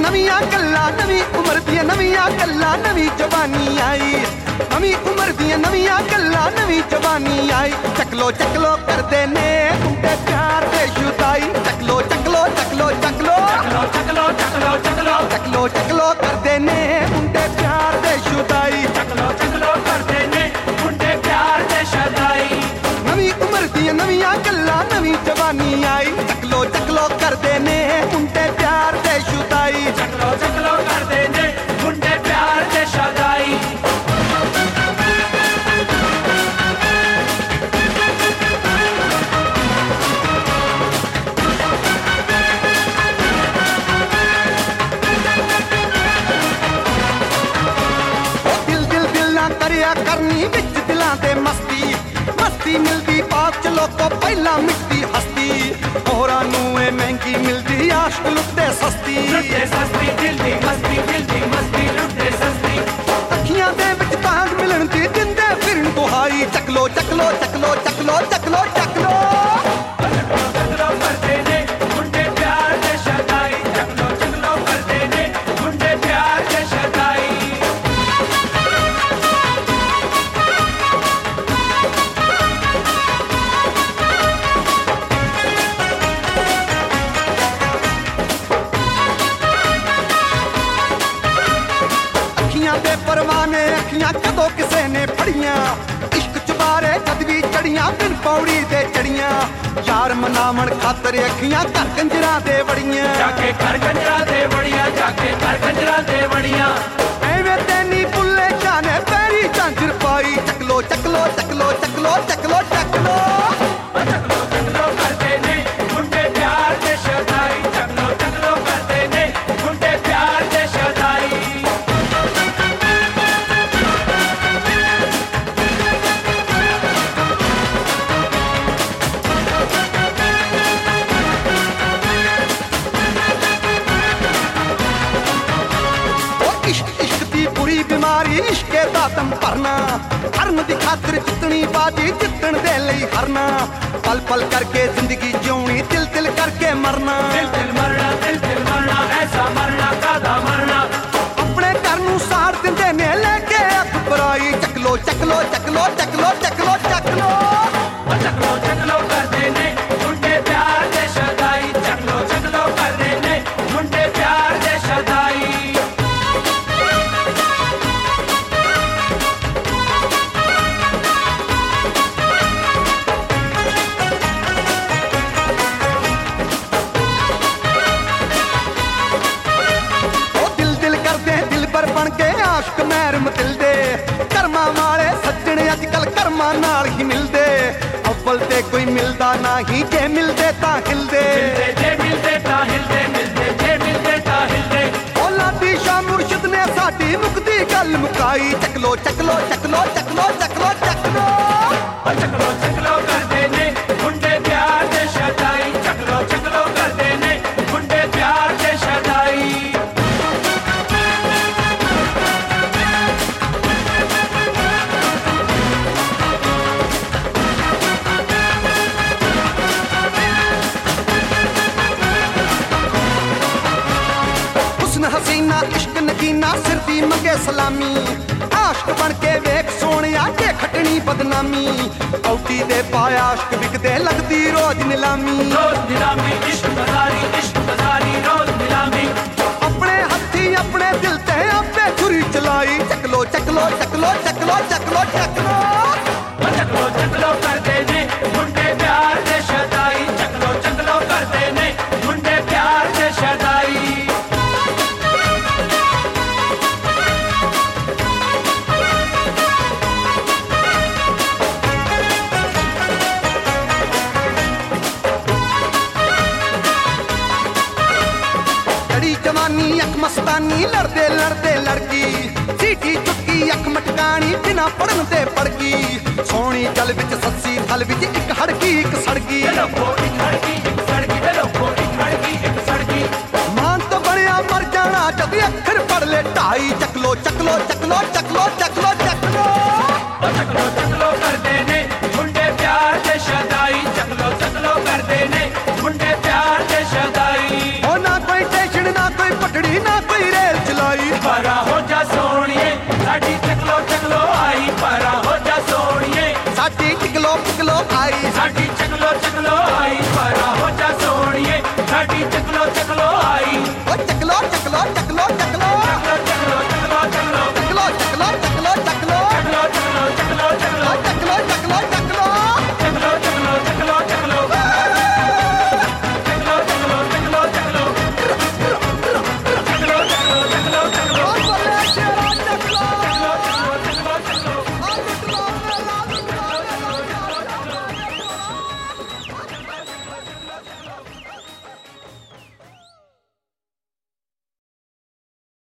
नवियां गल्लां नवी उम्र दियां नवियां गल्लां नवी जवानी आई नवी उम्र दियां नवियां गल्लां नवी जवानी आई चकलो चकलो करदे ने मुंडे प्यार दे जुदाई चकलो चकलो चकलो चकलो चकलो चकलो चकलो चकलो चकलो करदे ने मुंडे प्यार दे जुदाई चकलो चकलो करदे ने मुंडे प्यार दे जुदाई नवी उम्र दियां नवियां गल्लां नवी जवानी आई चकलो चकलो करदे ने मुंडे प्यार दे जुदाई चकलो चकलो करदे ने मुंडे प्यार दे जुदाई करनी विच दिलां दे मस्ती मस्ती मिलदी बात च लोको पहला मिटदी हस्ती होरां नूं ए महंगी मिलदी आशिक लुटदे सस्ती दिल दी मस्ती लुटदे सस्ती अखियां दे विच तांग मिलन दी दिंदे फिरन दुहाई चकलो चकलो चकलो चकलो चकलो चकलो चकलो करदे ने मुंडे प्यार दे शदाई चकलो चकलो करदे ने मुंडे प्यार दे शदाई परवाने अखियां कदों किसे ने फड़ियां इश्क चुबारे जद भी चढ़ियां बिन पौड़ी दे चढ़ियां यार मनावण खातर अखियां घर कंजरा दे वड़ियां जाके घर कंजरा दे वड़ियां जाके घर कंजरा दे वड़ियां एवें तेनी बुल्ले जाने पैरी झांझर पाई चकलो चकलो चकलो चकलो चकलो चकलो चकलो चकलो करदे ने मुंडे प्यार दे शदाई चकलो चकलो करदे ने मुंडे प्यार दे शदाई बीमारी इश्के दा दम भरना हरन दी खातिर जितनी बाजी जितन दे लई हरना पल पल करके जिंदगी जिउनी दिल दिल करके मरना दिल दिल मरना ऐसा मरना कादा मरना अपने घर नूं साड़ दिंदे ने लेके अख पराई चकलो चकलो चकलो चकलो चकलो चकलो चकलो चकलो करदे ने मुंडे प्यार दे शदाई चकलो चकलो करदे ने मुंडे प्यार दे शदाई बन के आशिक महरम दिल दे कर्मा वाले सज्जण अजकल कर्मा नाल ही मिलदे अव्वल ते कोई मिलदा नहीं जे मिलदे तां हिलदे जे मिलदे तां हिलदे मिलदे जे मिलदे तां हिलदे औलादी शाह मुर्शिद ने साडी मुकदी गल मुकाई चकलो चकलो चकलो चकलो चकलो चकलो चकलो चकलो करदे ने मुंडे प्यार दे शदाई चकलो चकलो करदे ने मुंडे प्यार दे शदाई हसीना इश्क नगीना सिर दी मंगे सलामी आशिक बन के वेख सोनिया के खटनी बदनामी कौटी दे पाया आशिक बिकदे लगदी रोज नीलामी इश्क बाजारी रोज नीलामी अपने हथी अपने दिल ते आपे छुरी चलाई चकलो चकलो चकलो चकलो चकलो चकलो चकलो चकलो करदे ने मुंडे प्यार दे शदाई चकलो चकलो करदे ने मुंडे प्यार दे शदाई जवानी अख मस्तानी लड़दे लड़दे लड़की सीटी चुटकी अख मटकानी बिना पढ़न दे पड़की सोनी जल विच सस्सी फल विच एक हड़की एक सड़की मान तो बनिया मर जाना जद अखर पढ़ ले ढाई चकलो चकलो चकलो चकलो चकलो चकलो चकलो चकलो करदे ने मुंडे प्यार दे शदाई चकलो चकलो करदे ने मुंडे प्यार दे शदाई ओ ना कोई टेंशन ना कोई पटड़ी ना पिघलो पिघलो आई साडी चकलो चकलो आई पारा हो जा सोनिए साडी चकलो चकलो आई ओ चकलो चकलो चकलो चकलो